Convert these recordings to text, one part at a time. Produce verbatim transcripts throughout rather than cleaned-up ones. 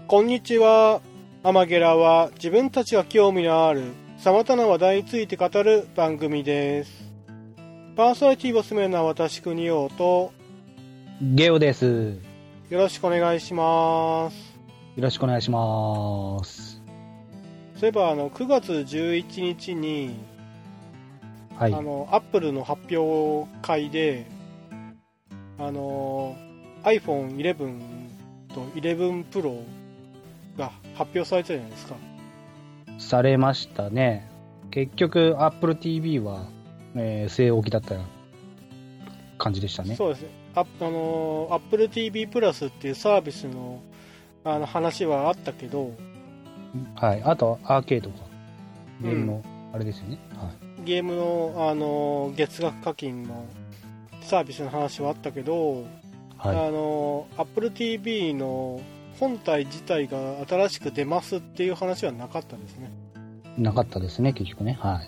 こんにちは。アマゲラは自分たちが興味のある様々な話題について語る番組です。パーソナリティを務めるのは私国王とゲオです。 よろしくお願いします。 よろしくお願いします。 そういえばあのくがつじゅういちにちに、はい、あのアップルの発表会であの アイフォンイレブン とイレブンプロが発表されたじゃないですか。 されましたね。結局 Apple ティーブイ は、えー、据え置きだった感じでしたね。 そうですね。あ、あの Apple ティーブイ プラスっていうサービスのあの話はあったけど、 はい。あとアーケードかゲームの、あれですよね、 うん、はい、ゲームの、あの月額課金のサービスの話はあったけど、はい、あの Apple ティーブイ の本体自体が新しく出ますっていう話はなかったですね。 なかったですね、結局ね。はい。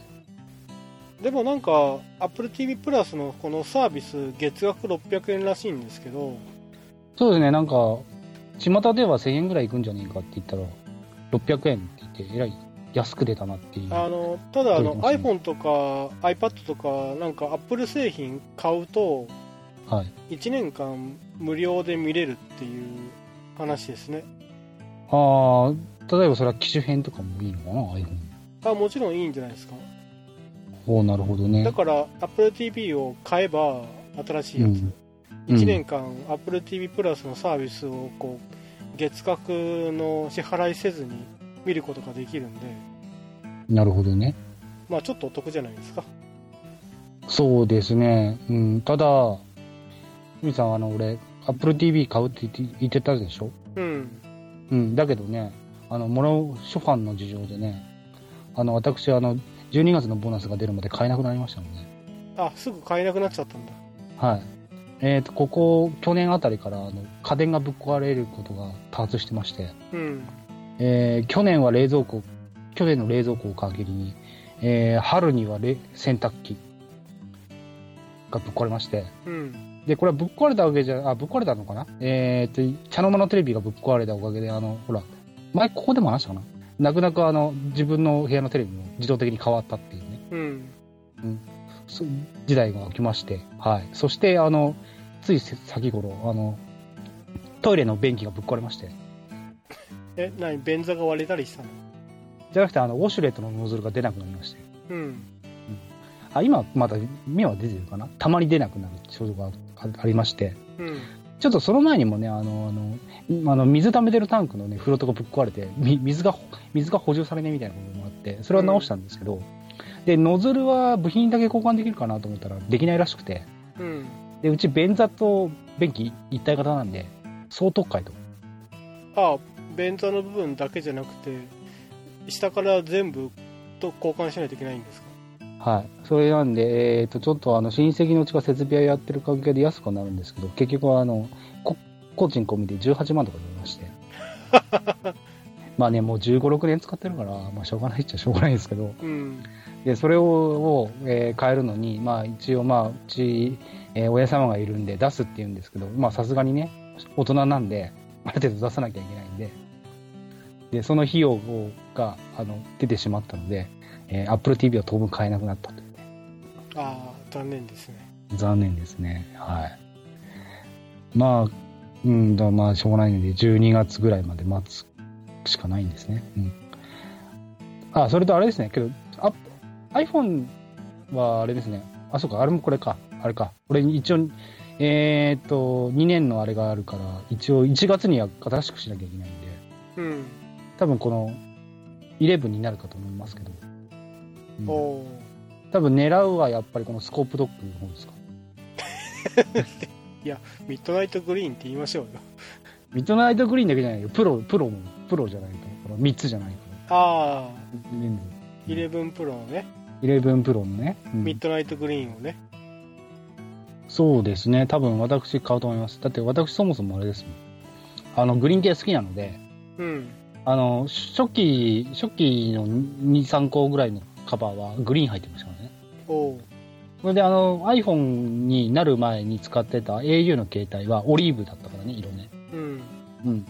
でもなんか Apple ティーブイ プラスのこのサービス月額ろっぴゃくえんらしいんですけど。 そうですね。なんか巷ではせんえんぐらいいくんじゃねえかって言ったらろっぴゃくえんって言ってえらい安く出たなっていう。 あのただあの iPhone とか iPad とかなんか Apple 製品買うと、はい、いちねんかん無料で見れるっていう話ですね。 ああ、例えばそれは機種変とかもいいのかな、 iPhone。 あ、もちろんいいんじゃないですか。 おー、なるほどね。 だから Apple ティーブイ を買えば新しいやつ、うん、いちねんかん Apple ティーブイ プラスのサービスをこう月額の支払いせずに見ることができるんで。 なるほどね。 まあちょっとお得じゃないですか。 そうですね、うん、ただみさん、あの俺Apple ティーブイ 買うって言ってたでしょ。うん。うん。だけどね、あの、モノショファンの事情でね、あの、私、あの、じゅうにがつのボーナスが出るまで買えなくなりましたので。 あ、すぐ買えなくなっちゃったんだ。 はい。えっと、ここ、去年あたりから、あの、家電がぶっ壊れることが多発してまして、うん。えー、去年は冷蔵庫、去年の冷蔵庫を限りに、えー、春には洗濯機がぶっ壊れまして、うん。で、これはぶっ壊れたわけじゃ、あ、ぶっ壊れたのかなえー、っと、茶の間のテレビがぶっ壊れたおかげで、あの、ほら、前ここでも話したかな、泣く泣くあの、自分の部屋のテレビも自動的に変わったっていうね。うん。うん。そ時代が起きまして、はい。そして、あの、つい先頃、あの、トイレの便器がぶっ壊れまして。 え、何便座が割れたりしたの？ じゃなくて、あの、ウォシュレットのノズルが出なくなりまして。うん。うん、あ、今、まだ、目は出てるかな、たまに出なくなる症状がありまして、うん、ちょっとその前にもね、あの、あの、あの水溜めてるタンクのね、フロートがぶっ壊れて、水が、水が補充されねえみたいなこともあって、それは直したんですけど、うん、で、ノズルは部品だけ交換できるかなと思ったら、できないらしくて、うん、で、うち便座と便器一体型なんで、総特会と。 ああ、便座の部分だけじゃなくて、下から全部と交換しないといけないんですか？ はい。それなんで、えっと、ちょっとあの、親戚のうちが設備屋やってる関係で安くなるんですけど、結局はあの、こ工賃込みでじゅうはちまんとかでまして。まあね、もうじゅうご、ろくねん使ってるから、まあしょうがないっちゃしょうがないんですけど、うん、で、それを、をえー、変えるのに、まあ一応まあ、うち、えー、親様がいるんで出すって言うんですけど、まあさすがにね、大人なんで、ある程度出さなきゃいけないんで、で、その費用が、あの、出てしまったので、えー、Apple ティーブイ は当分買えなくなったというね。 ああ、残念ですね。 残念ですね。はい。まあ、うん、だまあ、しょうがないので、じゅうにがつぐらいまで待つしかないんですね。うん。あ、それとあれですね。けど、あ、iPhone はあれですね。あ、そうか、あれもこれか。あれか。俺一応、えー、っと、にねんのあれがあるから、一応いちがつには新しくしなきゃいけないんで、うん。多分この、じゅういちになるかと思いますけど。うん、お多分狙うはやっぱりこのスコープドッグの方ですか。 いや、ミッドナイトグリーンって言いましょうよ。 ミッドナイトグリーンだけじゃないよ。プロ、プロも、プロじゃないと。このみっつじゃないと。 ああ。イレブンプロのね。 イレブンプロのね、 うん。ミッドナイトグリーンをね。 そうですね。多分私買うと思います。だって私そもそもあれですもん。あの、グリーン系好きなので、うん。あの、初期、初期のに、さんこぐらいのカバーはグリーン入ってましたからね。おう。それであの iPhone になる前に使ってた エーユー の携帯はオリーブだったからね、色ね。うん。うん。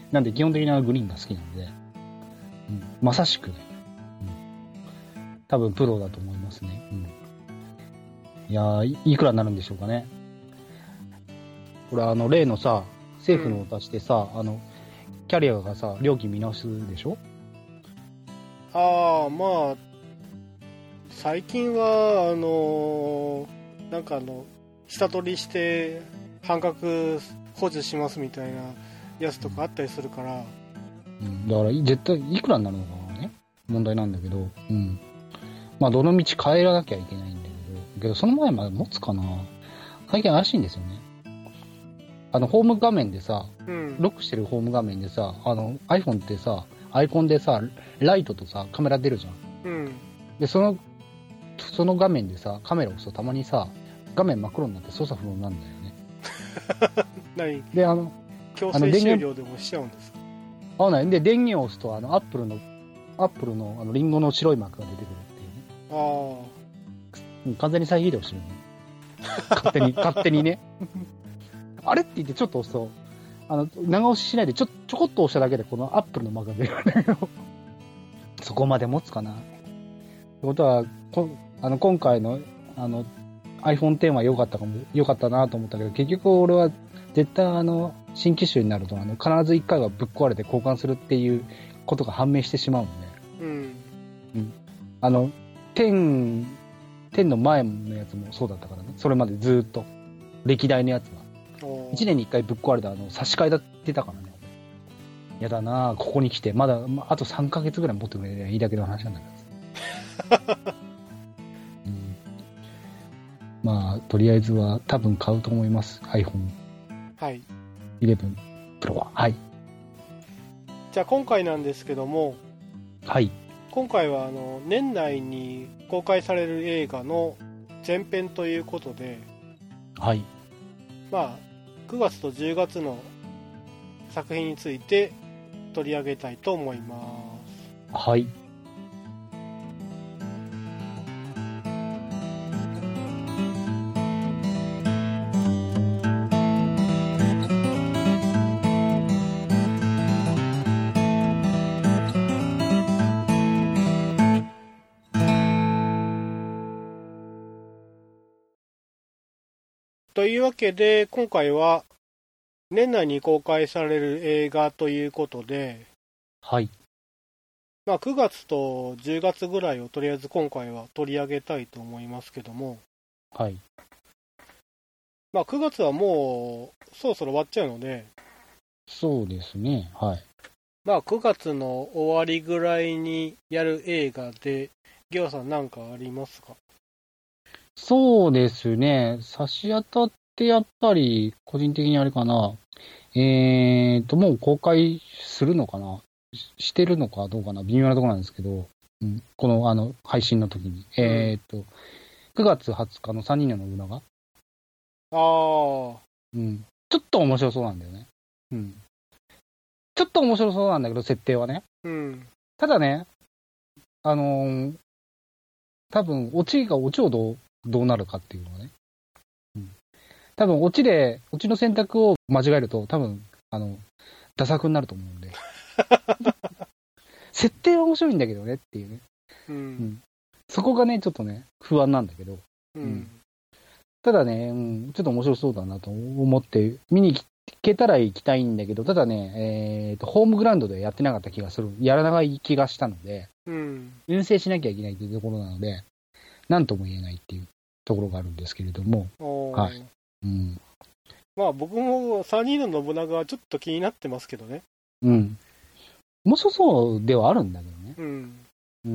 なんで基本的にはグリーンが好きなんで、うん、まさしくね、うん、多分プロだと思いますね。うん、いやー、いくらになるんでしょうかね。これあの例のさ、政府の出してさ、うん、あのキャリアがさ料金見直すでしょ。 ああ、まあ最近はあのー、なんかあの下取りして半額補助しますみたいなやつとかあったりするから、 うん、だから絶対いくらになるのかなね、問題なんだけど、うん、まあどの道変えらなきゃいけないんだけど、けどその前まで持つかな。最近怪しいんですよね。あのホーム画面でさ、うん、ロックしてるホーム画面でさ、あの iPhone ってさ、アイコンでさライトとさカメラ出るじゃん、うん、でそのその画面でさカメラ押すとたまにさ画面真っ黒になって操作不能なんだよね。 何であの強制終了でもしちゃうんですか。 あないで電源を押すとあのアップルのアップルのあのリンゴの白いマークが出てくるっていうね。ああ完全に再起動してるね。勝手に勝手にね。あれって言ってちょっと押すとあの長押ししないでちょちょこっと押しただけでこのアップルのマークが出るんだけどそこまで持つかな。ってことはこあの今回のあの アイフォンテン は良かったかも良かったなと思ったけど、結局俺は絶対あの新機種になるとあの必ずいっかいはぶっ壊れて交換するっていうことが判明してしまうので、うんうん、あのじゅう、じゅうの前のやつもそうだったからね。それまでずっと歴代のやつはいちねんにいっかいぶっ壊れたあの差し替えだってたからね。やだなここに来てまだあとさんかげつぐらい持ってくれりゃいいだけの話なんだけど、うん、まあとりあえずは多分買うと思います iPhone はいイレブン Pro は。はい。 じゃあ今回なんですけども、 はい。 今回はあの年内に公開される映画の前編ということで、 はい。 まあくがつとじゅうがつの作品について取り上げたいと思います。 はい。 というわけで今回は年内に公開される映画ということで、 はい。 まあくがつとじゅうがつぐらいをとりあえず今回は取り上げたいと思いますけども、 はい。 まあくがつはもうそろそろ終わっちゃうので、 そうですね。はい。 まあくがつの終わりぐらいにやる映画で、ゲオさん何かありますか？ そうですね。差し当たってやっぱり個人的にあれかな。えーと、もう公開するのかなし、してるのかどうかな微妙なところなんですけど、うん、このあの配信の時に。うん、えーと、くがつはつかのさんにんの信長。ああ。 うん。ちょっと面白そうなんだよね。うん。ちょっと面白そうなんだけど、設定はね。 うん。 ただね、あのー、多分、オチがオチをどう、どうなるかっていうのはね。うん。多分、オチで、オチの選択を間違えると、多分、あの、ダサくになると思うんで。設定は面白いんだけどねっていうね。うん。うん、そこがね、ちょっとね、不安なんだけど。うん。うん、ただね、うん、ちょっと面白そうだなと思って、見に行けたら行きたいんだけど、ただね、えーと、ホームグラウンドでやってなかった気がする。やらない気がしたので、うん。遠征しなきゃいけないというところなので、なんとも言えないっていうところがあるんですけれども。はい。うん。 まあ僕もさんにんの信長はちょっと気になってますけどね。 うん。面白そうではあるんだけどね。 うん。 うん。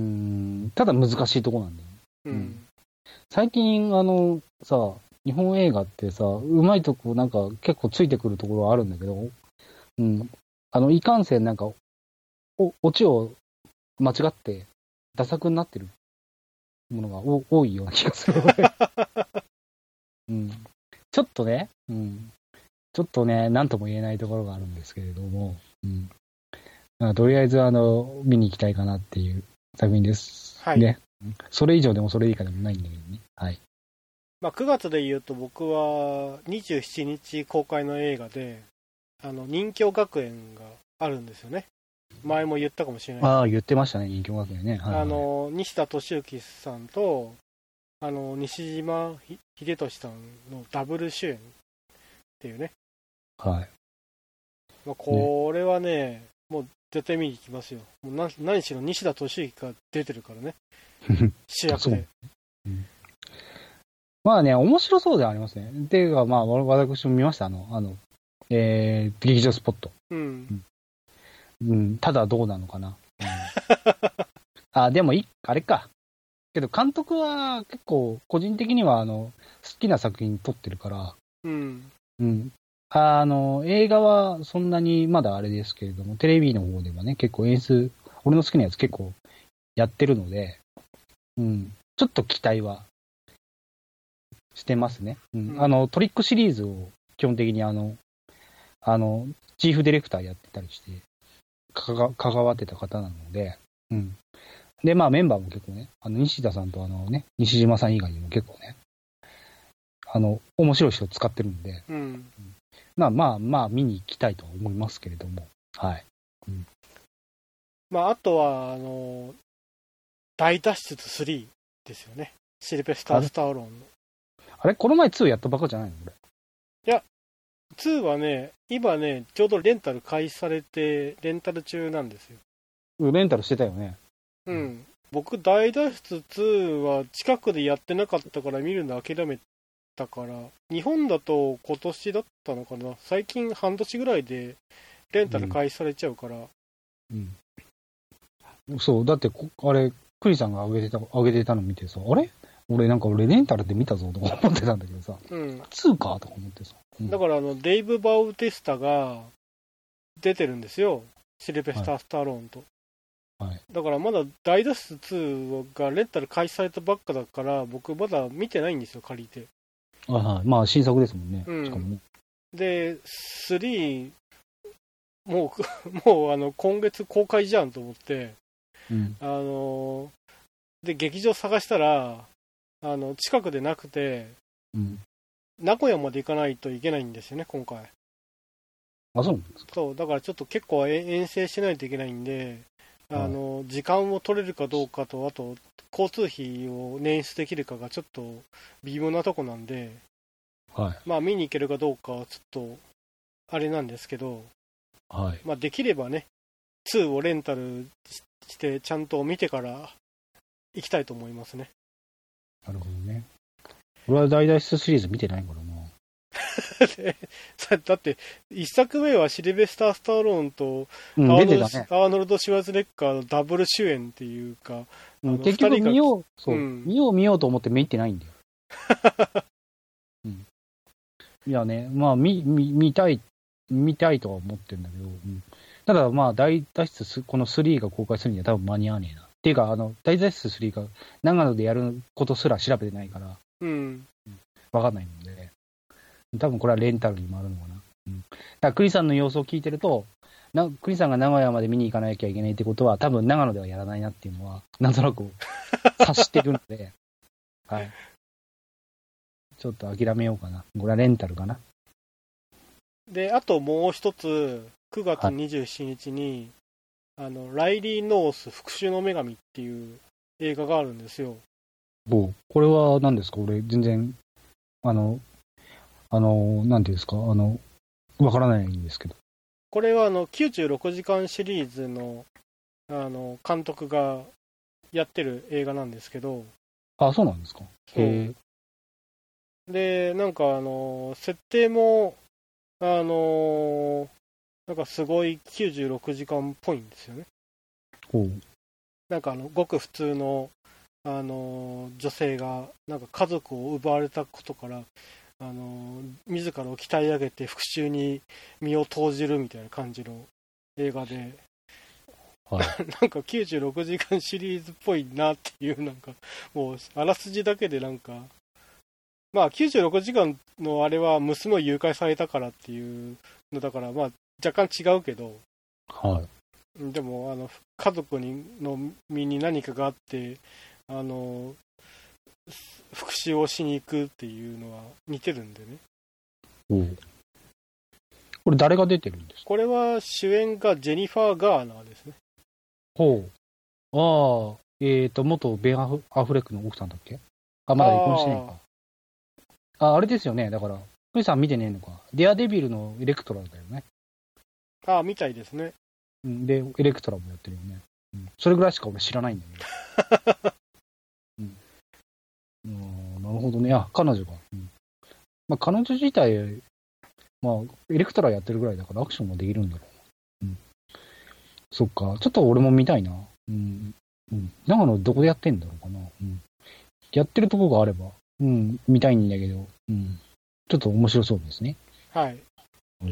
ただ難しいところなんだよね。うん。うん、最近、あの、さ、日本映画ってさ、うまいとこなんか結構ついてくるところはあるんだけど、うん。あの、いかんせんなんか、お、オチを間違ってダサくなってるものがお多いような気がするので。うん。ちょっとね、うん。ちょっとね、なんとも言えないところがあるんですけれども、うん。まあ、とりあえず、あの、見に行きたいかなっていう作品です。はい。ね。それ以上でもそれ以下でもないんだけどね。はい。 まあ、くがつで言うと僕はにじゅうしちにち公開の映画で、あの、任侠学園があるんですよね。前も言ったかもしれない。 ああ、言ってましたね、人形学園ね。はいはい、 あの西田敏行さんとあの西島秀俊さんのダブル主演っていうね。 はい。 まあ、これはね、ねもう絶対見に行きますよ。もう 何, 何しろ西田敏行が出てるからね。主役で。うん、 まあね、面白そうではありますね。っていうか、まあ、私も見ました。あの、あの、えー、劇場スポット。うん。うん、ただどうなのかな。うん、あ、でもい、あれか。けど、監督は結構、個人的には、あの、好きな作品撮ってるから、うん。うん。あの、映画はそんなにまだあれですけれども、テレビの方ではね、結構演出、俺の好きなやつ結構やってるので、うん。ちょっと期待はしてますね。うん。うん、あの、トリックシリーズを基本的にあの、あの、チーフディレクターやってたりして、かが関わってた方なので、うん。で、まあメンバーも結構ね、あの、西田さんとあのね、西島さん以外にも結構ね、あの、面白い人使ってるんで、うん、まあまあまあ見に行きたいと思いますけれども、はい。うん、 まああとは、あの、大脱出スリーですよね。シルベスター・スターローンの。 あれこの前ツーやったばっかじゃないのこれ。 いや、ツーはね、今ね、ちょうどレンタル開始されて、レンタル中なんですよ。 レンタルしてたよね。 うん。僕、大脱出ツーは近くでやってなかったから見るの諦めたから、日本だと今年だったのかな。最近半年ぐらいでレンタル開始されちゃうから。 うん。うん、そう、だって、あれ、クリさんが上げてた、上げてたの見てさ、あれ俺なんか俺レンタルで見たぞとか思ってたんだけどさ、うん、ツーかとか思ってさ。 うん、だからあの、デイブ・バウテスタが出てるんですよ。シルベスター・スタローンと。はい。だからまだ大脱出ツーがレンタル開始されたばっかだから、僕まだ見てないんですよ、借りて。 あはい。まあ新作ですもんね。うん、しかもね。 で、スリー、もう、もうあの、今月公開じゃんと思って、うん、あの、で、劇場探したら、あの、近くでなくて、うん、名古屋まで行かないといけないんですよね、今回。 あ、そうなんですか。 そう、だからちょっと結構遠征しないといけないんで、あの、はい、時間を取れるかどうかと、あと、交通費を捻出できるかがちょっと微妙なとこなんで、はい、まあ見に行けるかどうかはちょっと、あれなんですけど、はい、まあできればね、ツーをレンタルして、ちゃんと見てから行きたいと思いますね。 なるほどね。俺は大脱出シリーズ見てないからな。 だって、一作目はシルベスター・スターローンとアーノルド、うんね、アーノルド・シュワルツェネッガーのダブル主演っていうか、 うん、結局見よう、そう、うん、見よう見ようと思って見てないんだよ。うん、いやね、まあ見、見、見たい、見たいとは思ってるんだけど、うん、ただまあ大脱出、このスリーが公開するには多分間に合わねえな。っていうか、あの、大脱出スリーが長野でやることすら調べてないから、うん。わかんないので、ね、多分これはレンタルにもあるのかな。うん。だからクリさんの様子を聞いてると、なクリさんが名古屋まで見に行かなきゃいけないってことは、多分長野ではやらないなっていうのは、なんとなく察してるので、はい。ちょっと諦めようかな。これはレンタルかな。 で、あともう一つ、くがつにじゅうしちにちに、はい、あの、ライリー・ノース復讐の女神っていう映画があるんですよ。 おこれは何ですか俺全然、あの、あの、なんていうんですかあの、わからないんですけど。 これはあの、きゅうじゅうろくじかんシリーズの、あの、監督がやってる映画なんですけど。 あ、そうなんですか。へえ。で、なんかあの、設定も、あの、なんかすごいきゅうじゅうろくじかんっぽいんですよね。 ほう。 なんかあの、ごく普通の、あの、女性が、なんか家族を奪われたことから、あの、自らを鍛え上げて復讐に身を投じるみたいな感じの映画で、はい、なんかきゅうじゅうろくじかんシリーズっぽいなっていう、なんか、もう、あらすじだけでなんか、まあきゅうじゅうろくじかんのあれは娘を誘拐されたからっていうのだから、まあ若干違うけど、はい。でも、あの、家族にの身に何かがあって、あの、復讐をしに行くっていうのは似てるんでね。 うん。 これ誰が出てるんですか？ これは主演がジェニファー・ガーナーですね。 ほう。ああ、えっ、ー、と、元ベン・アフレックの奥さんだっけ？あ、まだ離婚してないか。あ、あれですよね。だから、クリさん見てねえのか。デアデビルのエレクトラだよね。 ああ、みたいですね。 うん、で、エレクトラもやってるよね。うん、それぐらいしか俺知らないんだけど。うん、うん、なるほどね。あ、彼女が。うん、まあ、彼女自体、まあ、エレクトラやってるぐらいだからアクションもできるんだろうな。うん。そっか。ちょっと俺も見たいな。うん。うん。長野どこでやってんだろうかな。うん。やってるとこがあれば、うん、見たいんだけど、うん。ちょっと面白そうですね。 はい。はい。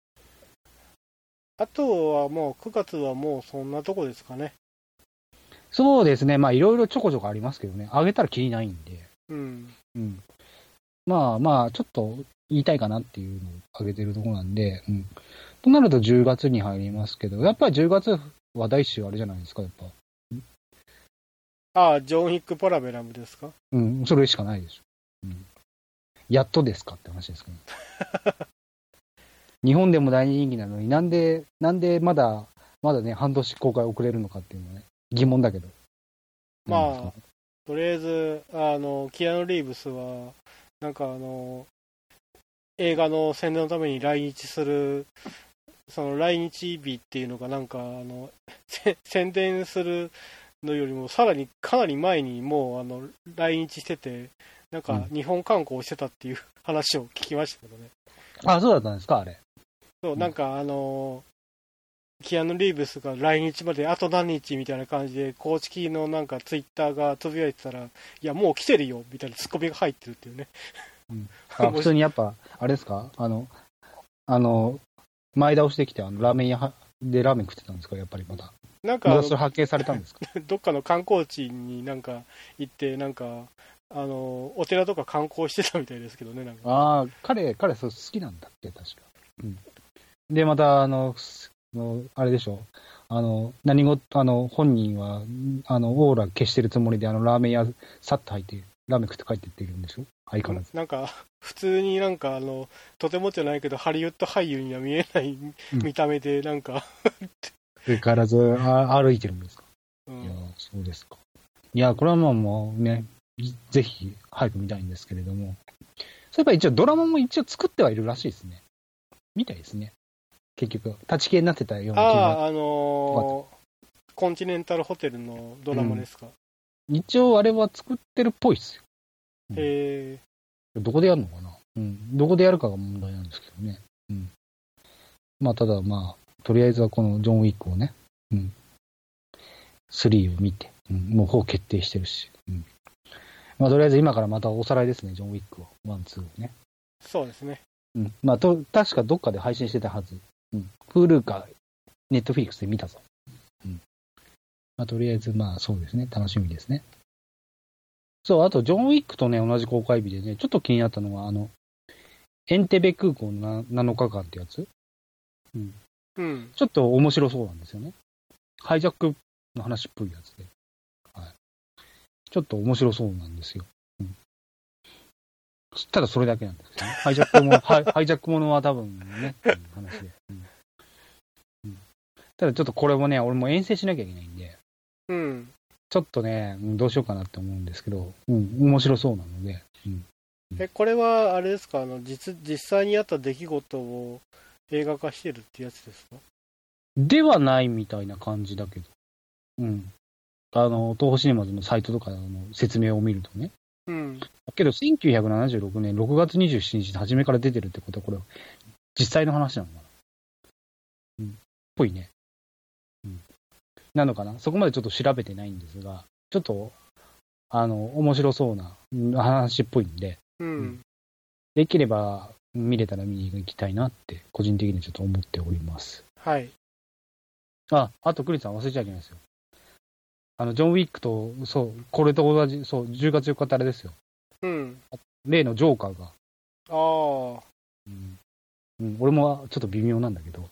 あとはもうくがつはもうそんなとこですかね。 そうですね。まあいろいろちょこちょこありますけどね。あげたらきりないんで。 うん。 うん。まあまあ、ちょっと言いたいかなっていうのをあげてるとこなんで、うん。となるとじゅうがつに入りますけど、やっぱりじゅうがつは第一週あれじゃないですか、やっぱ。 ああ、ジョン・ヒック・パラベラムですか？ うん、それしかないでしょ。うん。やっとですかって話ですけど。日本でも大人気なのになんで、なんでまだ、まだね、半年公開遅れるのかっていうのはね、疑問だけど。 まあ、とりあえず、あの、キアヌ・リーブスは、なんかあの、映画の宣伝のために来日する、その来日日っていうのがなんか、あの、宣伝するのよりもさらにかなり前にもうあの来日してて、なんか日本観光してたっていう話を聞きましたけどね。 うん、あ、そうだったんですか、あれ。 そう、なんかあの、キアヌ・リーブスが来日まであと何日みたいな感じで、公式のなんかツイッターがつぶやいてたら、いや、もう来てるよみたいなツッコミが入ってるっていうね。 うん、あ普通にやっぱ、あれですか、あの、あの、前倒しできて、あのラーメン屋でラーメン食ってたんですか、やっぱりまだ。 なんか、 まだそれ発見されたんですか？ どっかの観光地になんか行って、なんか、あの、お寺とか観光してたみたいですけどね、なんか。 ああ、彼、彼、そう好きなんだっけ、確か。うん。で、また、あの、あれでしょ、あの、何事、あの、本人は、あの、オーラ消してるつもりで、あの、ラーメン屋、さっと入って、ラーメン食って帰ってっているんでしょ、相変わらず。 なんか、普通になんか、あの、とてもじゃないけど、ハリウッド俳優には見えない見た目で、なんか相変わらずあ歩いてるんですか。うん、いや、そうですか。いや、これはまあもうね、ぜひ早く見たいんですけれども。そういえば一応ドラマも一応作ってはいるらしいですね。みたいですね。結局、立ち消えになってたような気が。 ああ、あのー、コンチネンタルホテルのドラマですか。 うん、一応あれは作ってるっぽいっすよ。 うん、へえ。 どこでやるのかな。うん。どこでやるかが問題なんですけどね。うん。まあ、ただまあ、とりあえずはこのジョン・ウィックをね、うん。スリーを見て、うん、もうほぼ決定してるし。うん。まあ、とりあえず今からまたおさらいですね、ジョン・ウィックを。ワン、ツーをね。 そうですね。 うん。まあ、と、確かどっかで配信してたはず。うん。Hulu か、ネットフィリックスで見たぞ。うん。まあ、とりあえず、まあ、そうですね。楽しみですね。そう、あと、ジョン・ウィックとね、同じ公開日でね、ちょっと気になったのは、あの、エンテベ空港のなのかかんってやつ。うん。 うん。 ちょっと面白そうなんですよね。ハイジャックの話っぽいやつで。はい。ちょっと面白そうなんですよ。うん。ただそれだけなんですよね。ハイジャックも、ハイ、ハイジャックものは多分ね、っていう話で。うんうん。ただちょっとこれもね、俺も遠征しなきゃいけないんで。 うん。 ちょっとね、どうしようかなって思うんですけど、うん、面白そうなので。うん。 え、これは、あれですか、あの、実、実際にあった出来事を映画化してるってやつですか？ ではないみたいな感じだけど。うん。あの、東宝シネマズのサイトとかの説明を見るとね。 うん。 けど、せんきゅうひゃくななじゅうろくねんろくがつにじゅうしちにち初めから出てるってことは、これ、実際の話なのかな。うん。ぽいね。うん。なのかな。そこまでちょっと調べてないんですが、ちょっと、あの、面白そうな話っぽいんで、 うん。うん、 できれば見れたら見に行きたいなって、個人的にちょっと思っております。 はい。 あ、あとクリスさん忘れちゃいけないですよ。あの、ジョン・ウィックと、そう、これと同じ、そう、じゅうがつよっかってあれですよ。 うん。 例のジョーカーが。 ああ。 うん。うん、俺もちょっと微妙なんだけど。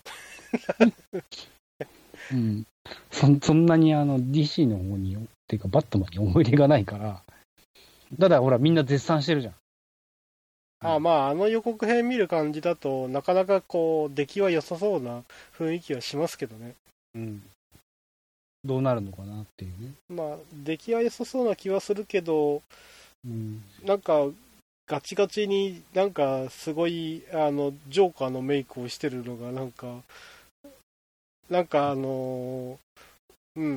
うん。そ、そんなにあの、ディーシー の方に、っていうか、バットマンに思い入れがないから。ただ、ほら、みんな絶賛してるじゃん。 あまあ、あの予告編見る感じだと、なかなかこう、出来は良さそうな雰囲気はしますけどね。 うん。どうなるのかなっていうね。 まあ、出来は良さそうな気はするけど、 うん、 なんか、ガチガチになんか、すごい、あの、ジョーカーのメイクをしてるのが、なんか、なんかあのー、うん。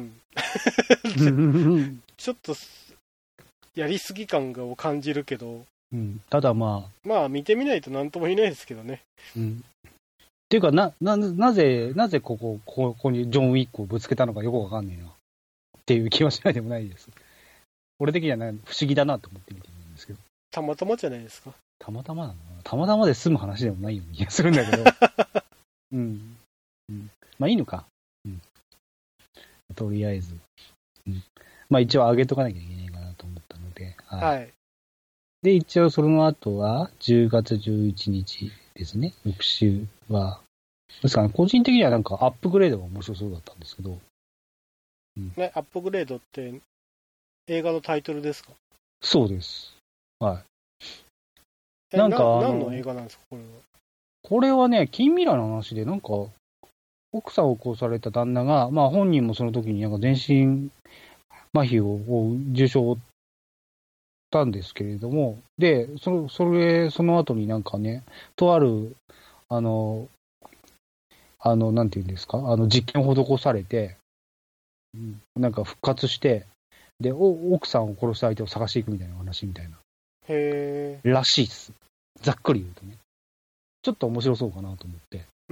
ちょっと、やりすぎ感を感じるけど、 うん、ただまあ。まあ、見てみないと何とも言えないですけどね。 うん。っていうか、な、な、なぜ、なぜここ、ここにジョン・ウィックをぶつけたのかよくわかんねえな。っていう気はしないでもないです。俺的には、ね、不思議だなと思って見てるんですけど。 たまたまじゃないですか。 たまたまなのかな。たまたまで済む話でもないような気がするんだけど。うん。うん。まあいいのか。うん。とりあえず。うん。まあ一応上げとかなきゃいけないかなと思ったので。 はい。はい、 で、一応その後は、じゅうがつじゅういちにちですね。翌週は。ですかね、個人的にはなんかアップグレードが面白そうだったんですけど。 うん、ね、アップグレードって映画のタイトルですか？ そうです。はい。 なんかな、何の映画なんですか、これは。 これはね、近未来の話で、なんか、奥さんを殺された旦那が、まあ本人もその時になんか全身麻痺を重傷を負ったんですけれども、で、その、それ、その後になんかね、とある、あの、あの、なんていうんですか、あの、実験を施されて、うん、なんか復活して、で、お奥さんを殺した相手を探していくみたいな話みたいな。 へー。らしいっす。ざっくり言うとね。ちょっと面白そうかなと思って。 うん。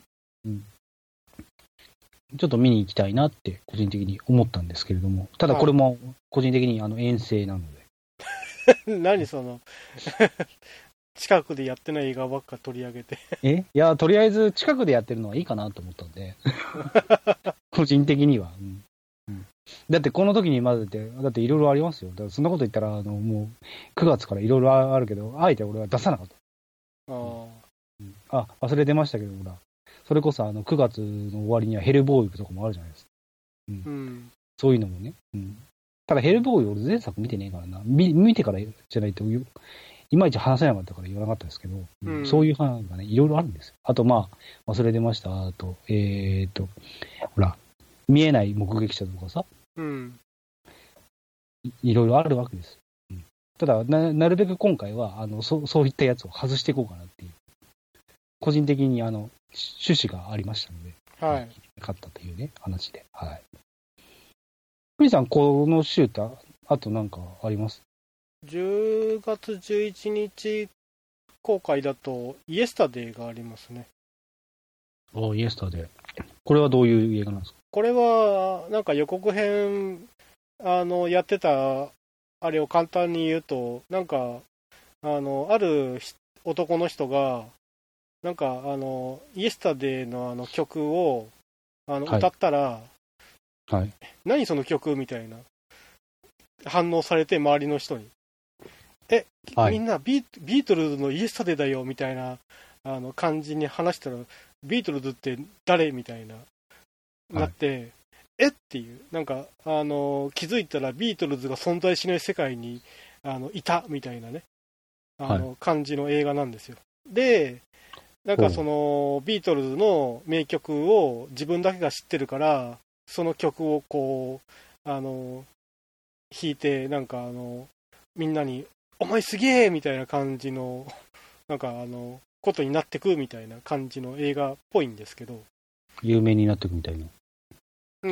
うん。ちょっと見に行きたいなって個人的に思ったんですけれども、ただこれも個人的にあの遠征なので。何その近くでやってない映画ばっか取り上げてえいや、とりあえず近くでやってるのはいいかなと思ったんで、個人的には、うんうん。だってこの時にまずで、だっていろいろありますよ。だからそんなこと言ったら、あの、もうくがつからいろいろあるけど、あえて俺は出さなかった。 あ、うんうん、あ、忘れてましたけど、ほら、それこそあのくがつの終わりにはヘルボーイとかもあるじゃないですか。うん。うん、そういうのもね。うん。ただヘルボーイ俺前作見てねえからな。見見てからじゃないと、いまいち話せなかったから言わなかったですけど、うん、そういう話がね、いろいろあるんですよ。あとまあ、忘れてました。あと、えーと、ほら、見えない目撃者とかさ、 うん、 い, いろいろあるわけです。うん、ただな、なるべく今回は、あの、そそういったやつを外していこうかなっていう。個人的にあの趣旨がありましたので、 はい。 勝ったというね、話で。はい。クリさん、この週って、あとなんかあります？ じゅうがつじゅういちにち公開だと、イエスタデイがありますね。 おイエスタデイ。これはどういう映画なんですか？ これは、なんか予告編、あの、やってた、あれを簡単に言うと、なんか、あの、ある男の人が、なんか、あの、イエスタデイのあの曲を、あの、はい、歌ったら、 はい、 何その曲みたいな、反応されて、周りの人に。え、はい、みんなビー、ビートルズのイエスタデイだよ、みたいな、あの、感じに話したら、ビートルズって誰みたいな、なって、はい、えっていう、なんか、あの、気づいたらビートルズが存在しない世界に、あの、いた、みたいなね、あの、はい、感じの映画なんですよ。で、なんかそのビートルズの名曲を自分だけが知ってるから、その曲をこうあの弾いて、なんかあのみんなにお前すげえみたいな感じのなんかあのことになってくみたいな感じの映画っぽいんですけど、 有名になってくみたいな。 うん。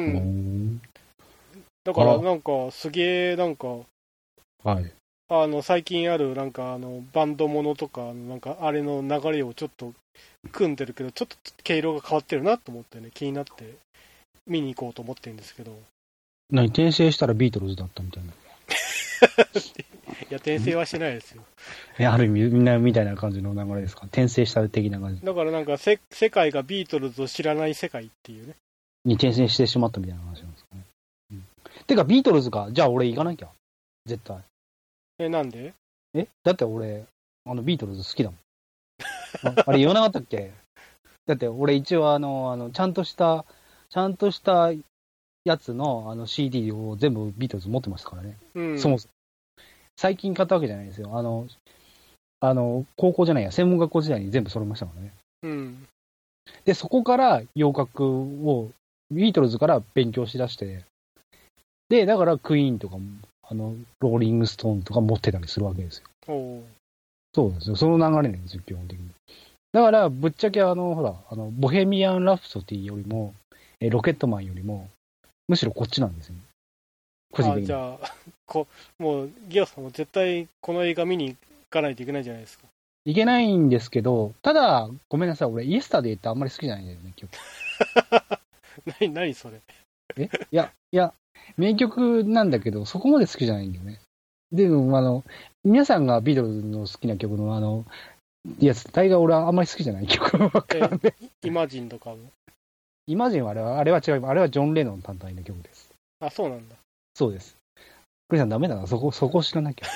だからなんかすげえなんか、 はい。 あの最近あるなんかあのバンドものとかなんかあれの流れをちょっと組んでるけど、ちょっと毛色が変わってるなと思ってね、気になって見に行こうと思ってるんですけど。 何、転生したらビートルズだったみたいな。いや、転生はしないですよ。 ある意味みんなみたいな感じの流れですか？転生した的な感じ。 だからなんかせ世界がビートルズを知らない世界っていうね。 に転生してしまったみたいな話なんですかね。うん、てかビートルズか、じゃあ俺行かなきゃ。絶対。 え、なんで？ えだって俺、あの、ビートルズ好きだもん。あ, あれ言わなかったっけ？だって俺一応あの、あの、ちゃんとした、ちゃんとしたやつのあの シーディー を全部ビートルズ持ってましたからね。 うん。 そもそも。最近買ったわけじゃないですよ。あの、 あの、高校じゃないや、専門学校時代に全部揃いましたからね。 うん。 で、そこから洋楽を、ビートルズから勉強しだして、で、だからクイーンとかも、あの、ローリングストーンとか持ってたりするわけですよ。 おそうですよ。その流れなんですよ、基本的に。だから、ぶっちゃけあの、ほら、あの、ボヘミアン・ラプソディよりも、え、ロケットマンよりも、むしろこっちなんですよ、ね。個人的に。 あ、じゃあ、こもう、ギアさんも絶対この映画見に行かないといけないじゃないですか。 いけないんですけど、ただ、ごめんなさい、俺、イエスタデイってあんまり好きじゃないんだよね、曲。 何、何それ。 えいや、いや、名曲なんだけど、そこまで好きじゃないんだよね。でも、あの、皆さんがビートルズの好きな曲の、あの、やつ、大概俺はあんまり好きじゃない曲ばっかりで。 イマジンとかも。 イマジンはあれは、あれは違う、あれはジョン・レノン単体の曲です。 あ、そうなんだ。 そうです。クリさんダメだな、そこ、そこ知らなきゃ。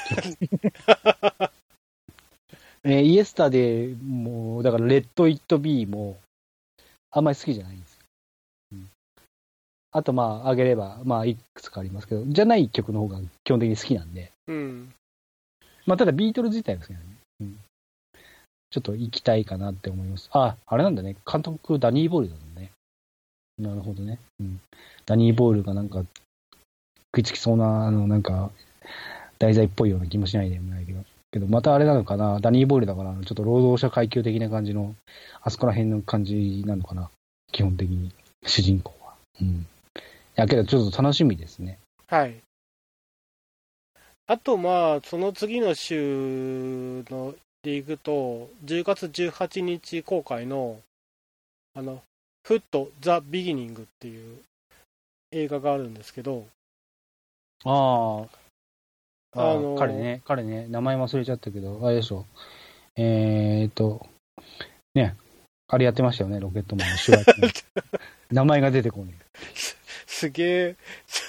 えー、イエスタデーも、だから、レッド・イット・ビーも、あんまり好きじゃないんですよ。うん、あと、まあ、あげれば、まあ、いくつかありますけど、じゃない曲の方が基本的に好きなんで。 うん。 まあ、ただ、ビートルズ自体は好きなんで、うん。ちょっと行きたいかなって思います。あ、あれなんだね。監督、ダニー・ボールなんだね。なるほどね。うん。ダニー・ボールがなんか、食いつきそうな、あの、なんか、題材っぽいような気もしないでもないけど。けど、またあれなのかな、ダニー・ボールだから、ちょっと労働者階級的な感じの、あそこら辺の感じなのかな。基本的に、主人公は。うん。いや、けど、ちょっと楽しみですね。 はい。あと、まあ、その次の週のでいくと、じゅうがつじゅうはちにち公開の、あの、フット・ザ・ビギニングっていう映画があるんですけど、 ああ。ああのー、 彼ね、彼ね、名前忘れちゃったけど、あれでしょ。えーっと、ね、あれやってましたよね、ロケットマンの主役。名前が出てこない。 す, すげえ。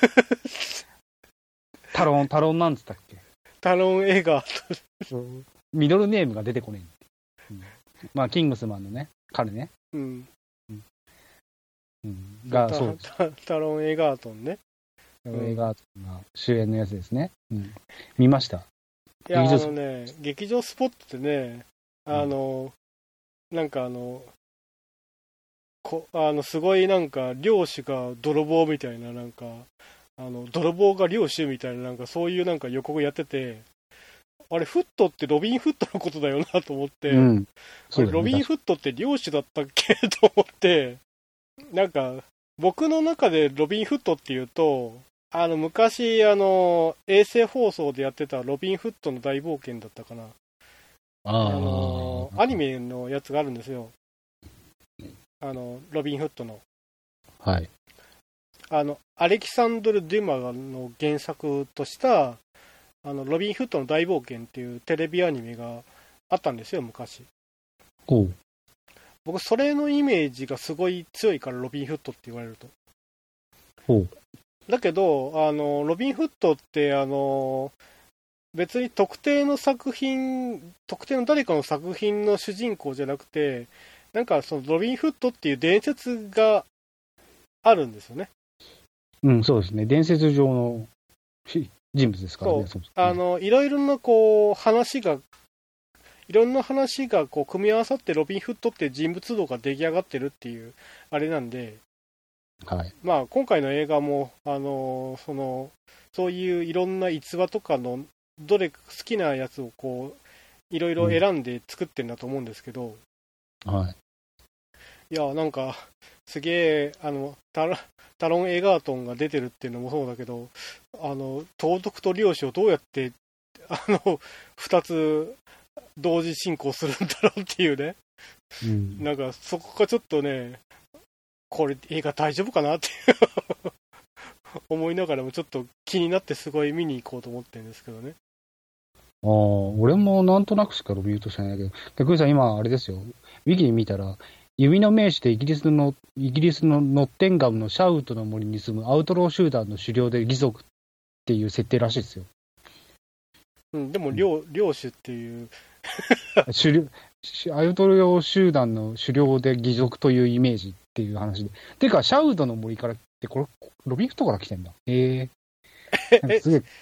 タロン、タロンなんつったっけ？ タロン映画。 ミドルネームが出てこない。うん、まあ、キングスマンのね、彼ね。 うん。 うんうん、が、そうタ。タロン・エガートンね。 映画が主演のやつですね。うん、見ました。 いや、あのね、劇場スポットってね、あの、うん、なんかあの、こあのすごいなんか、領主が泥棒みたいな、なんか、あの泥棒が領主みたいな、なんかそういうなんか予告やってて、あれ、フットってロビン・フットのことだよなと思って、うん、あれロビン・フットって領主だったっけと思って、なんか、僕の中でロビン・フットっていうと、あの昔あの衛星放送でやってたロビン・フットの大冒険だったかな、 ああのアニメのやつがあるんですよ、あのロビン・フットの、 はい、 あのアレキサンドル・デュマの原作としたあのロビン・フットの大冒険っていうテレビアニメがあったんですよ、昔。 おう、 僕それのイメージがすごい強いから、ロビン・フットって言われると。 おう、 だけど、あのロビン・フットってあの別に特定の作品、特定の誰かの作品の主人公じゃなくて、なんかそのロビン・フットっていう伝説があるんですよね。 うん、そうですね。伝説上の人物ですからね。 そう、あのいろいろなこう話が、いろんな話がこう組み合わさってロビン・フットって人物像が出来上がってるっていうあれなんで。 はい、 まあ、今回の映画も、あのそのそういういろんな逸話とかのどれ好きなやつをこういろいろ選んで作ってるんだと思うんですけど、 うん、はい、 いやなんかすげえあの タ, タロン・エガートンが出てるっていうのもそうだけど、あの盗賊と領主をどうやってあのふたつ同時進行するんだろうっていうね、うん、なんかそこがちょっとね、これ映画大丈夫かなって思いながらもちょっと気になってすごい見に行こうと思ってるんですけどね。 ああ、俺もなんとなくしかロビューとしてないけど、逆にさん今あれですよ、ウィキに見たら、指の名手でイギリスのイギリスのノッテンガムのシャウトの森に住むアウトロー集団の狩猟で義族っていう設定らしいですよ。 うん、でも領領主っていう狩猟アウトロー集団の狩猟で義族というイメージっていう話で。てか、シャウドの森からって、これ、ロビンフットから来てんだ。へえー。すげえ、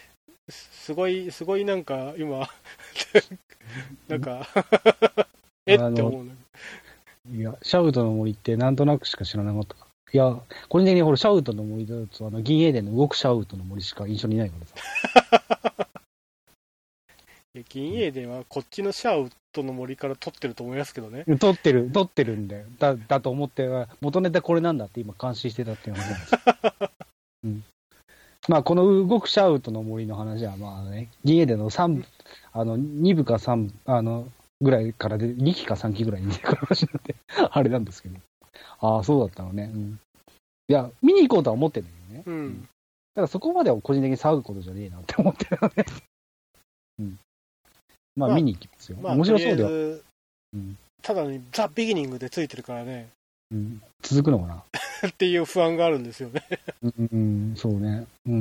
すごい、すごいなんか今、なんかえって思うね。 いや、シャウトの森ってなんとなくしか知らなかった。いや、個人的にほら、シャウトの森だと、あの、銀英伝の動くシャウトの森しか印象にないからさ。 いや、銀英伝はこっちのシャウトの森から撮ってると思いますけどね。 撮ってる、撮ってるんだよ。だ、だと思って、元ネタこれなんだって今監視してたっていう話なんです。うん。まあ、この動くシャウトの森の話は、まあね、銀英伝の三、あの、に部かさん、あの、ぐらいからで、にきかさんきぐらいに出てくる話なんで、あれなんですけど。ああ、そうだったのね。うん。いや、見に行こうとは思ってるんだよね。うん。だからそこまでは個人的に騒ぐことじゃねえなって思ってるのね。うん。まあ、まあ、見に行きますよ。まあ、面白そうでは。 うん。ただね、ザ・ビギニングでついてるからね。 うん。続くのかなっていう不安があるんですよね。 うん、うん、そうね。うん。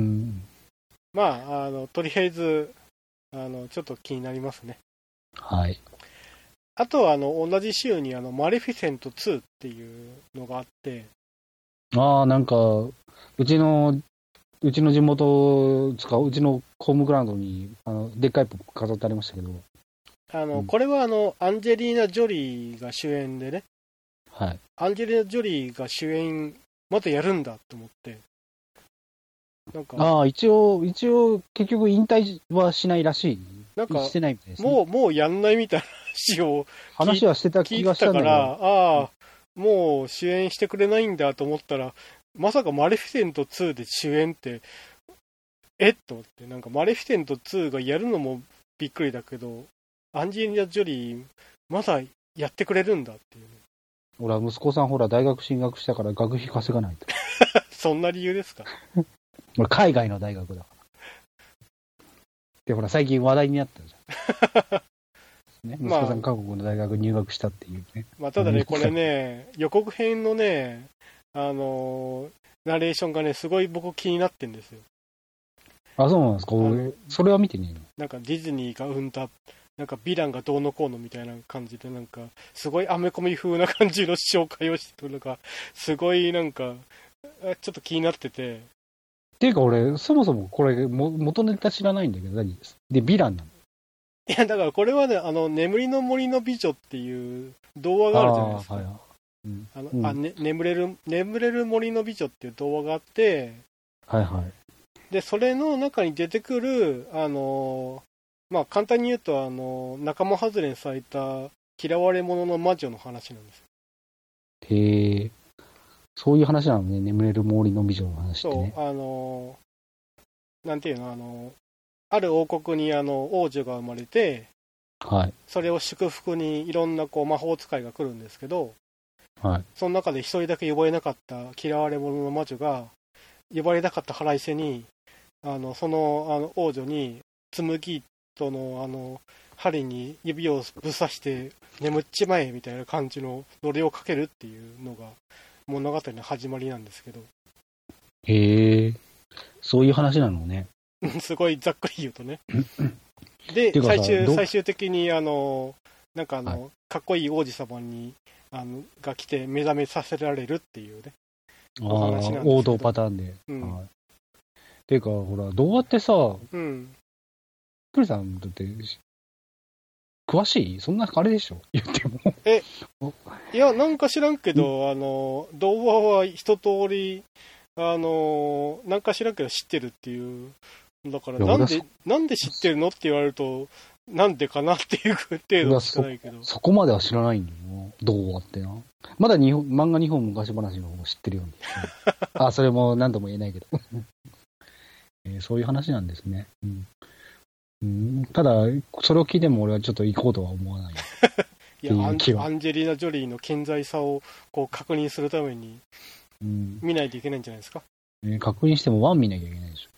まあ、あの、とりあえず、あの、ちょっと気になりますね。 はい。 あとは、あの、同じ週に、あの、マレフィセントツーっていうのがあって、 ああ、なんか、うちの、うちの地元使う、うちのホームグラウンドに、あの、でっかいポップ飾ってありましたけど。 あの、うん、これは、あの、アンジェリーナ・ジョリーが主演でね。 はい。 アンジェリーナ・ジョリーが主演、またやるんだと思って。 なんか。ああ、一応、一応、結局引退はしないらしい。 なんか、 してないみたいですね。 もう、もうやんないみたいな話を話はしてた気がしたんだけど。 聞いてたから、ああ、もう主演してくれないんだと思ったら、まさかマレフィセントツーで主演って、えっと思って、なんかマレフィセントツーがやるのもびっくりだけど、アンジェリーナ・ジョリー、まだやってくれるんだっていう、ね。 ほら、息子さんほら、大学進学したから学費稼がないと。 そんな理由ですか俺、海外の大学だから。で、ほら、最近話題になったじゃん。ね、息子さん、韓国の大学入学したっていうね。 まあ、ただね、これね、予告編のね、あのー、ナレーションがね、すごい僕気になってんですよ。 あ、そうなんですか。俺、それは見てねえの。 なんかディズニーが生んだ、なんかヴィランがどうのこうのみたいな感じで、なんか、すごいアメコミ風な感じの紹介をしてるのが、すごいなんか、ちょっと気になってて。 っていうか俺、そもそもこれ、も元ネタ知らないんだけど、何です。で、ヴィランなの？ いや、だからこれはね、あの、眠りの森の美女っていう童話があるじゃないですか。あ、はい、うん、あの、うん、あ、ね、眠れる、眠れる森の美女っていう童話があって、 はいはい。 で、それの中に出てくる、あの、まあ、簡単に言うと、あの、仲間外れにされた嫌われ者の魔女の話なんです。 へえ、そういう話なのね、眠れる森の美女の話ってね。 そう、あの、なんていうの、あの、ある王国にあの王女が生まれて、 はい、 それを祝福にいろんなこう魔法使いが来るんですけど、 はい、 その中で一人だけ呼ばれなかった嫌われ者の魔女が、呼ばれなかった腹いせに、あのそのあの王女に紬とのあの針に指をぶさして眠っちまえみたいな感じの呪いをかけるっていうのが物語の始まりなんですけど。 へえ、そういう話なのね。 すごいざっくり言うとね。で、最終、最終的に、あの、なんかあの、はい、かっこいい王子様に、あの、が来て目覚めさせられるっていうね。 お話なんですけど。王道パターンで。うん。はい、ていうか、ほら、童話ってさ、うん。クリさんだって、詳しい？そんなあれでしょ言っても。 え、いや、なんか知らんけど、あの、童話は一通り、あの、なんか知らんけど知ってるっていう。だからなんで、なんで知ってるのって言われると、なんでかなっていう程度しかないけど。 そ, そこまでは知らないんだよ、童話ってな。まだ日本漫画日本昔話の方を知ってるように。あ、それも何とも言えないけど、えー。そういう話なんですね。うんうん、ただ、それを聞いても俺はちょっと行こうとは思わない。 いや、アンジェリーナ・ジョリーの健在さをこう確認するために、見ないといけないんじゃないですか。 うんえー、確認してもワン見なきゃいけないでしょ。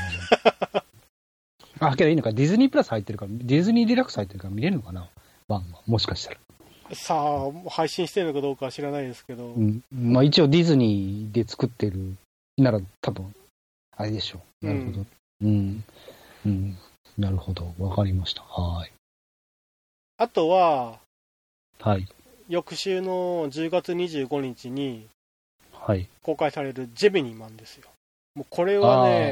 あ、けどいいのか、ディズニープラス入ってるから、ディズニーデラックス入ってるから見れるのかな、ワンは、もしかしたら。 さあ、配信してるのかどうかは知らないですけど。 うん。まあ一応ディズニーで作ってるなら多分、あれでしょう。なるほど。うん。うん。うん、なるほど。わかりました。はい。 あとは、 はい。 翌週のじゅうがつにじゅうごにちに、 はい。 公開されるジェミニーマンですよ。もうこれはね、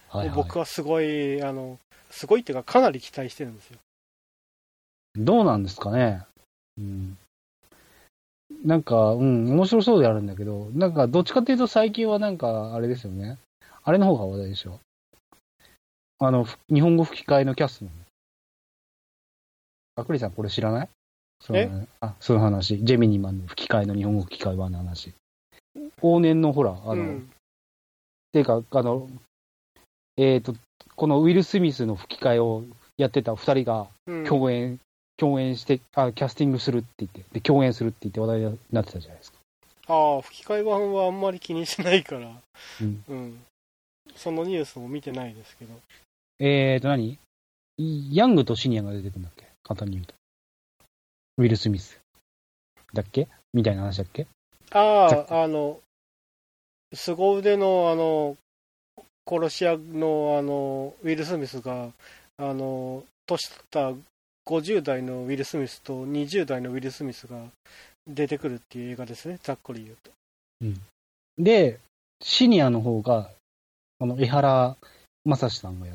はいはい、僕はすごい、あの、すごいっていうかかなり期待してるんですよ。 どうなんですかね。うん。なんか、うん、面白そうであるんだけど、なんか、どっちかっていうと最近はなんか、あれですよね。あれの方が話題でしょ。あの、日本語吹き替えのキャストの。あくりさんこれ知らない？そのあ、そういう話。ジェミニマンの吹き替えの日本語吹き替え版の話。往年のほら、あの、うん、っていうか、あの、えっ、ー、と、このウィル・スミスの吹き替えをやってた二人が共演、うん、共演してあ、キャスティングするって言って、で、共演するって言って話題になってたじゃないですか。 ああ、吹き替え版はあんまり気にしないから、うん。うん。そのニュースも見てないですけど。 えーと何、ヤングとシニアが出てくるんだっけ、簡単に言うと。ウィル・スミス。だっけみたいな話だっけ。 ああ、あの、凄腕の、あの、殺し屋の、あの、ウィル・スミスが、あの、年取ったごじゅう代のウィル・スミスとにじゅう代のウィル・スミスが出てくるっていう映画ですね、ざっくり言うと。 うん。で、シニアの方が、あの、江原正史さんがやって、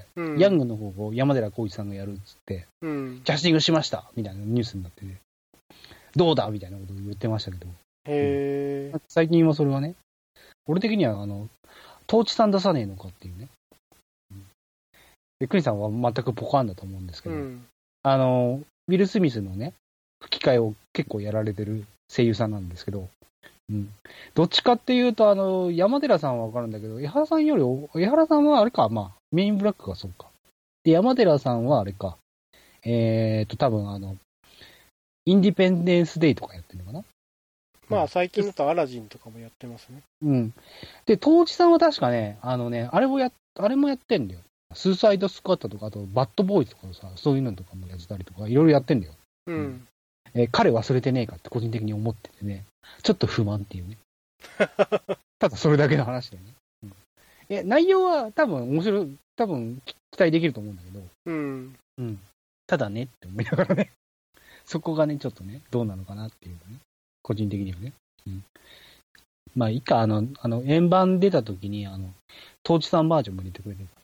うん、ヤングの方を山寺宏一さんがやるっつって、うん、キャスティングしましたみたいなニュースになってて、どうだみたいなことを言ってましたけど。 へー、うん、 最近はそれはね、俺的には、あの、トーチさん出さねえのかっていうね。うん、で、クリさんは全くポカーンだと思うんですけど、うん、あの、ウィル・スミスのね、吹き替えを結構やられてる声優さんなんですけど、うん、どっちかっていうと、あの、山寺さんはわかるんだけど、江原さんより、江原さんはあれか、まあ、メインブラックがそうか。で、山寺さんはあれか、えーと、多分あの、インディペンデンスデイとかやってるのかな。 まあ、最近だとアラジンとかもやってますね。 うん。で、当時さんは確かね、あのね、あれをや、あれもやってんだよ。スーサイドスクワットとか、あと、バッドボーイズとかさ、そういうのとかもやってたりとか、いろいろやってんだよ。うん。うん、えー、彼忘れてねえかって個人的に思っててね、ちょっと不満っていうね。ただそれだけの話だよね。うん、え、内容は多分面白い、多分期待できると思うんだけど、うん。うん。ただねって思いながらね。そこがね、ちょっとね、どうなのかなっていうね。個人的にはね。うん。まあ、いいか、あの、あの、円盤出た時に、あの、当地さんバージョンも入れてくれる。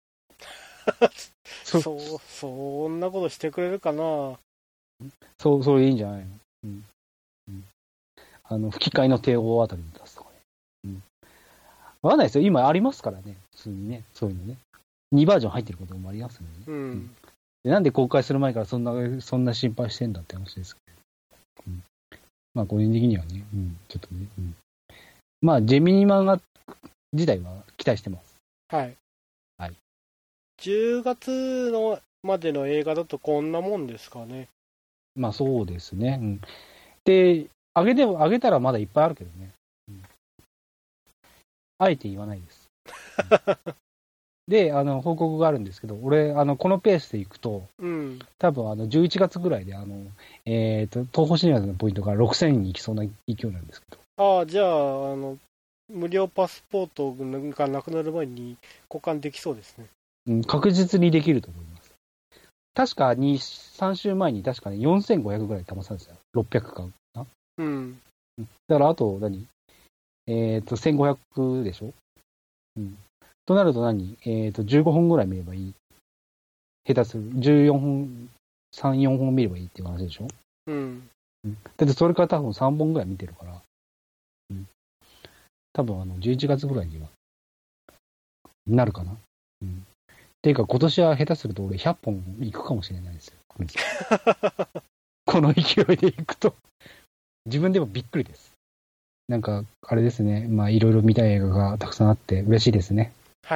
そ, そう、そんなことしてくれるかな。 そう、それいいんじゃないの。うん。うん、あの、吹き替えの帝王あたりに出すとかね。うん。わかんないですよ。今ありますからね。普通にね。そういうのね。にバージョン入ってることもありますよね。うん。うん、でなんで公開する前からそんな、そんな心配してんだって話ですけど。うん。まあ、個人的にはね。うん。ちょっとね。うん。まあ、ジェミニマンが、自体は期待してます。 はい。 はい。 じゅうがつのまでの映画だとこんなもんですかね。 まあ、そうですね。うん。で、あげても、あげたらまだいっぱいあるけどね。うん、あえて言わないです。うん、で、あの、報告があるんですけど、俺、あの、このペースでいくと、うん、多分、あの、じゅういちがつぐらいで、あの、えっ、ー、と、東宝シネマズのポイントがろくせんに行きそうな勢いなんですけど。 ああ、じゃあ、あの、無料パスポートがなくなる前に交換できそうですね。 うん、確実にできると思います。確かに、さん週前に確かによんせんごひゃくぐらい騙されてたよ。ろっぴゃくかんな。うん。だから、あと何、えっ、ー、と、せんごひゃくでしょ。うん。となると何、えっ、ー、と、じゅうごほんぐらい見ればいい。下手する。じゅうよんほん、さん、よんほん見ればいいっていう話でしょ。うん。うん、だってそれから多分さんぼんぐらい見てるから。うん。多分あの、じゅういちがつぐらいには、なるかな。うん。っていうか今年は下手すると俺ひゃっぽん行くかもしれないですよ。この勢いで行くと。自分でもびっくりです。なんか、あれですね。まあ、いろいろ見たい映画がたくさんあって嬉しいですね。 はい。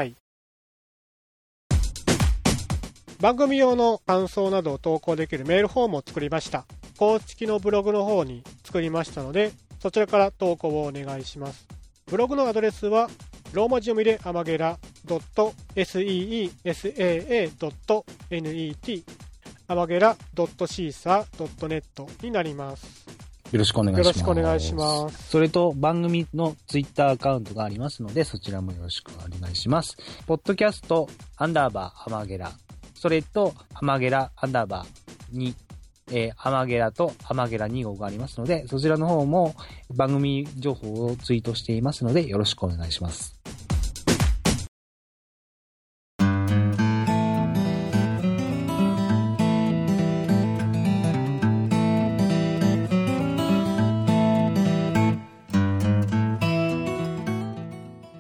番組用の感想などを投稿できるメールフォームを作りました。公式のブログの方に作りましたので、そちらから投稿をお願いします。ブログのアドレスは、ローマ字読みでアマゲラ .seesaa.net アマゲラ .シーサー .net になります。 よろしくお願いします。 よろしくお願いします。 それと番組のツイッターアカウントがありますので、そちらもよろしくお願いします。ポッドキャストアンダーバーアマゲラ、それとアマゲラアンダーバーに、えー、アマゲラとアマゲラに号がありますので、そちらの方も番組情報をツイートしていますので、よろしくお願いします。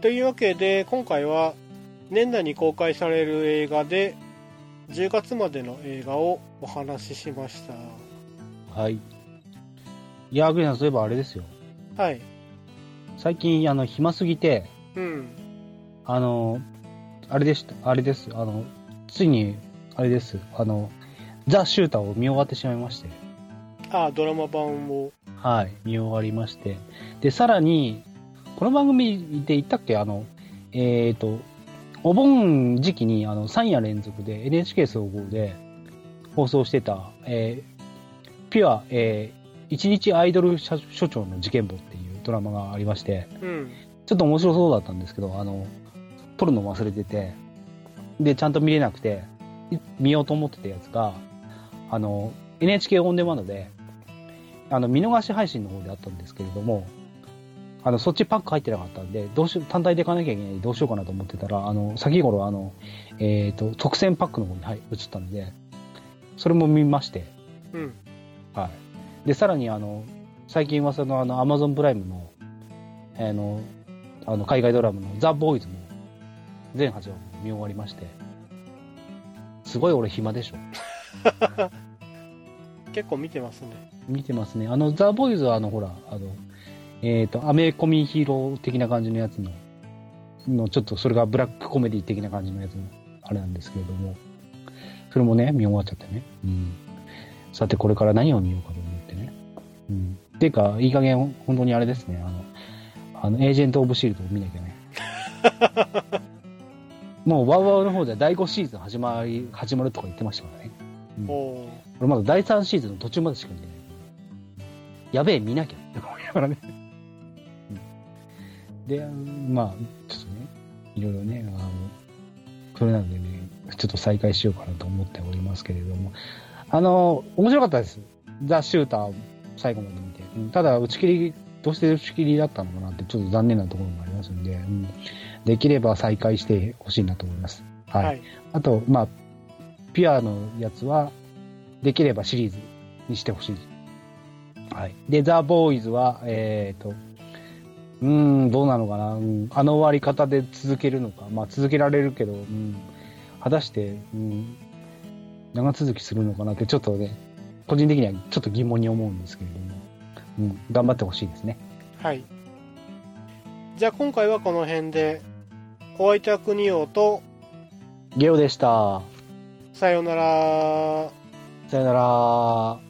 というわけで今回は年内に公開される映画でじゅうがつまでの映画をお話ししました。 はい。いや、グリさん、そういえばあれですよ。 はい。 最近、あの、暇すぎて、 うん。 あの、あれでした、あれです。あの、ついに、あれです。あの、ザ・シューターを見終わってしまいまして。 ああ、ドラマ版を。 はい、見終わりまして。で、さらに、この番組で言ったっけあの、えっ、ー、と、お盆時期にあのさん夜連続で エヌエイチケー 総合で放送してた、えー、ピュア、えー、一日アイドル所長の事件簿っていうドラマがありまして、 うん、 ちょっと面白そうだったんですけど、あの、撮るの忘れてて、で、ちゃんと見れなくて、見ようと思ってたやつが、あの、エヌエイチケー オンデマンドで、あの、見逃し配信の方であったんですけれども、あの、そっちパック入ってなかったんで、どうしよう、単体で買わなきゃいけない、どうしようかなと思ってたら、あの、先頃、あの、えっ、ー、と、特選パックの方に、はい、移ったので、それも見まして、 うん。 はい。で、さらに、あの、最近噂の、あの、アマゾンプライムの、あの、あの、海外ドラマのザ・ボーイズも、全はちわ見終わりまして、すごい俺暇でしょ。 結構見てますね。 見てますね。あの、ザ・ボーイズは、あの、ほら、あの、えっ、ー、と、アメコミヒーロー的な感じのやつの、の、ちょっとそれがブラックコメディ的な感じのやつの、あれなんですけれども、それもね、見終わっちゃってね。うん。さて、これから何を見ようかと思ってね。うん。っていうか、いい加減、本当にあれですね、あの、あの、エージェント・オブ・シールドを見なきゃね。もう、ワウワウの方ではだいごシーズン始まり、始まるとか言ってましたからね。うん。これまだだいさんシーズンの途中までしか見てない。やべえ、見なきゃって思いながらね。で、まあ、ちょっとね、いろいろね、あの、それなんでね、ちょっと再開しようかなと思っておりますけれども、あの、面白かったです。ザ・シューター、最後まで見て。うん、ただ、打ち切り、どうして打ち切りだったのかなって、ちょっと残念なところもありますんで、うん、できれば再開してほしいなと思います。はい。はい、あと、まあ、ピュアのやつは、できればシリーズにしてほしい。はい。で、ザ・ボーイズは、えっと、うーん、どうなのかな、うん、あの終わり方で続けるのか。まあ続けられるけど、うん、果たして、うん、長続きするのかなってちょっとね、個人的にはちょっと疑問に思うんですけれども、うん、頑張ってほしいですね。 はい。じゃあ今回はこの辺で、お相手は国王と、 ゲオでした。 さようなら。 さようなら。